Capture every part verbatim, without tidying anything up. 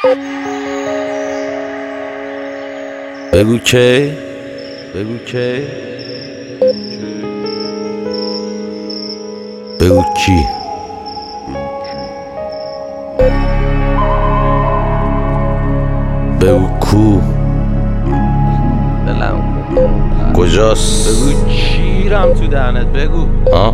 بگو کی بگو کی بگو کی بگو کو دلم کجاست بگو کیرم تو دهنت بگو ها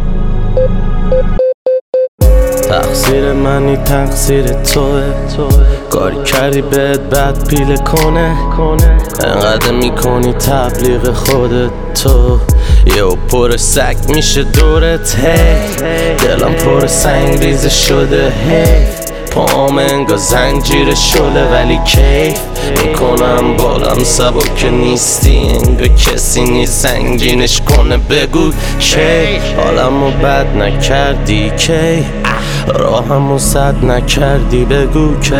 تقصیر منی تقصیر توه کاری کردی بهت بد پیله کنه انقدر میکنی تبلیغ خودت تو یه پر سگ میشه دورت هی دلم پر سنگ ریزه شده هی پام انگار زنجیر شله ولی کیف میکنم بالم سبک نیستی انگار کسی نیست سنگینش کنه بگو کی حالمو بد نکردی کی راهمو سد نکردی بگو کی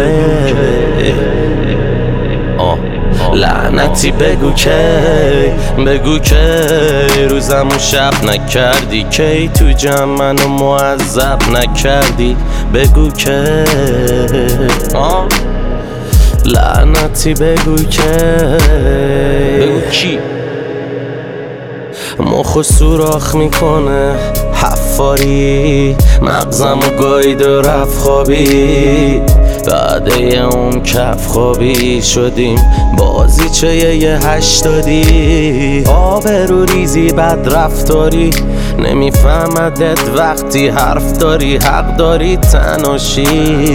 آه لعنتی بگو کی بگو کی روزمو شب نکردی کی تو جمع منو معذب نکردی بگو کی آه لعنتی بگو کی بگو کی مخو سوراخ میکنه حفاری مغزمو گاید و رفت خوابی بعد یه اون کف خوابی شدیم بازی چه یه هشتادی آبرو ریزی بد رفتاری نمیفهمدت وقتی حرف داری حق داری تناشی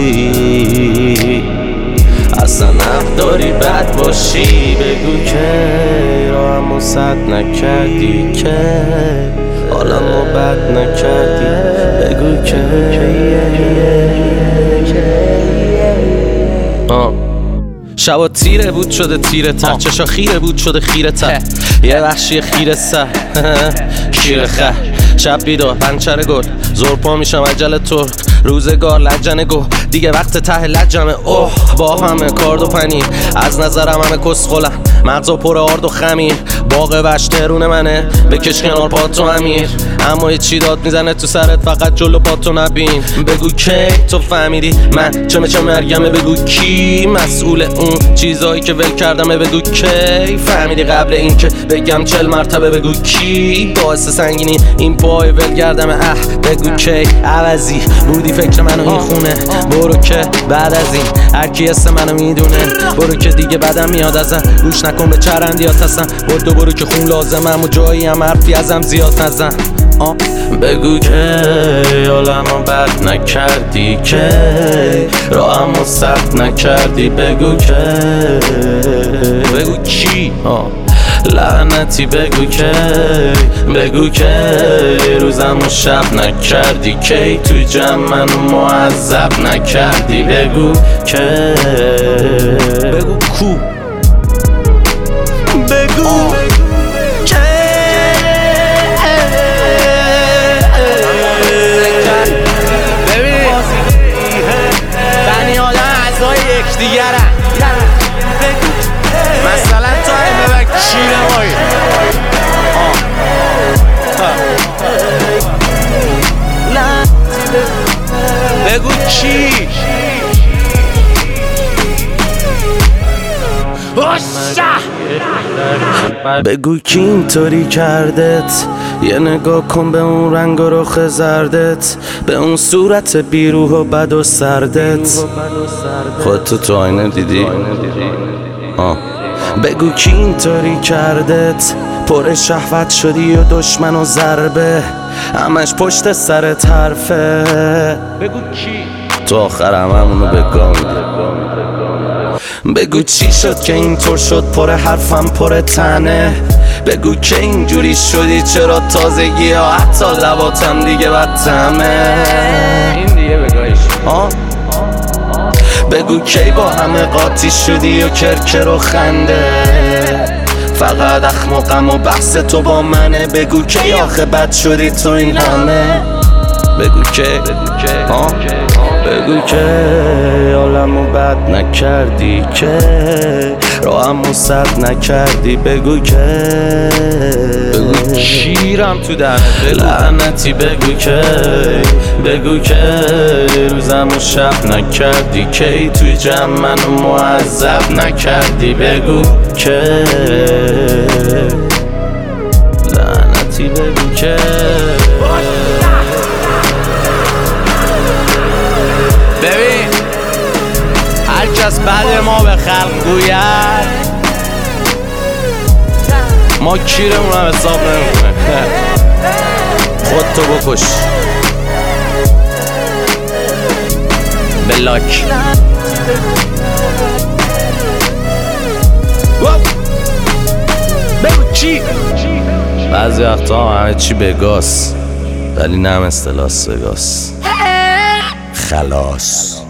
اصلا حق داری بد باشی بگو که راهمو سد نکردی که حالمو بد نکردی بگو که آه شبا تیره بود شده تیره تر چشا خیره بود شده خیره تر یه وحشی خیره سر شیر خر شب بیدار پنچر گل زور پا میشم عجل ترک روزگار لجنه گو دیگه وقت ته لجمه اوه با همه کارد و پنیر از نظرم همه کسخلن مغزا پر آرد و خمیر باغ وش ترون منه بکش کنار پاتو امیر اما یه چی داد میزنه تو سرت فقط جلو پاتو نبین بگو کی تو فهمیدی من چمه چه مرگمه بگو کی مسئول اون چیزایی که ول کردمه بگو کی فهمیدی قبل این که بگم چل مرتبه بگو کی باعث سنگینی این پای ول کردمه اه بگو کی عوضی بودی فکر منو این خونه برو که بعد از این هر کی اسم منو میدونه برو که دیگه بدم میاد ازم گوش نکن به چرندیات هستن برو برو که خون لازمم و جایی هم حرفی ازم زیاد نزن آه بگو که حالمو بد نکردی که راهمو سد نکردی بگو که بگو کی آه لعنتی بگو که بگو که روزمو شب نکردی کی تو جمع منو معذب نکردی بگو که بگو کو بگو که ببین بنی آدم اعضای یکدیگرن مثلا تو همه و کیره مایی بگو کی بگو کی اینطوری کردت یه نگاه کن به اون رنگ و رخ زردت به اون صورت بیروح و بد و سردت خودتو تو آینه دیدی؟ آه. بگو کی اینطوری کردت پر شهوت شدی و دشمن و ضربه همش پشت سرت حرفه بگو کی تو آخر هممونو به گام بگو چی شد که اینطور شد پر حرفم پر تنه بگو که اینجوری شدی چرا تازگی ها حتی لباتم دیگه بدتمه این دیگه بگاهش آه بگو کی با همه قاطی شدی و کرکر و خنده فقط اخمقم و بحث تو با منه بگو کی آخه بد شدی تو این همه بگو کی آه بگو که حالمو بد نکردی، که راهمو سد نکردی. بگو که بگو کیرم تو دهنت، لعنتی. بگو که بگو که روزمو شب نکردی، کی توی جمع منو معذب نکردی. بگو که لعنتی. بگو که ببین هر کس بعد ما به خلق گوید ما کیرمون هم حساب نمیکنه. خودتو بکش بلاک. بگو چی؟ بعضی وقتا همه چی بگاس، ولی نه مثل لاس وگاس. خلاص.